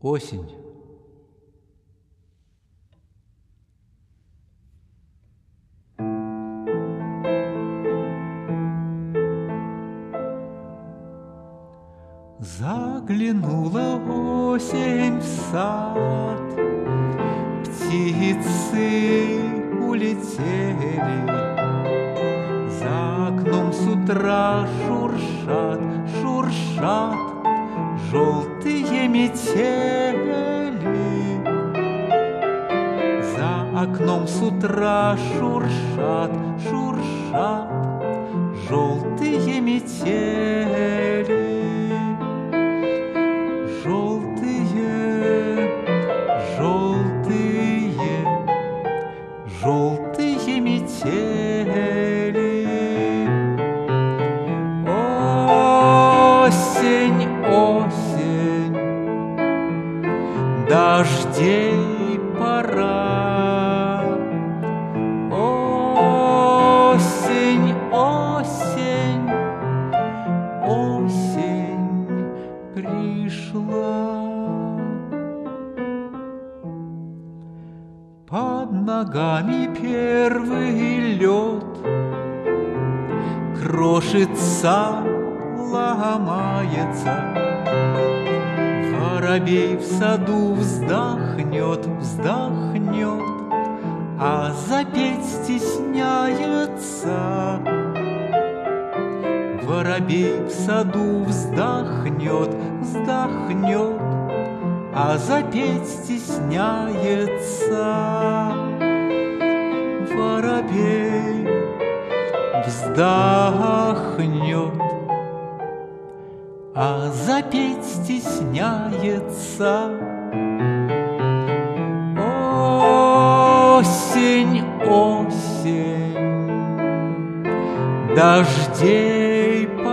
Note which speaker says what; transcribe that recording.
Speaker 1: Осень. Заглянула осень в сад, птицы улетели, за окном с утра шуршат, шуршат желтые метели. За окном с утра шуршат, шуршат желтые метели. Желтые, желтые, желтые метели. Осень, осень, дождей пора. Осень, осень, осень пришла. Под ногами первый лед крошится, ломается. Воробей в саду вздохнет, вздохнет, а запеть стесняется. Воробей в саду вздохнет, вздохнет, а запеть стесняется. Воробей вздохнет, а запеть стесняется. Осень, осень, дождей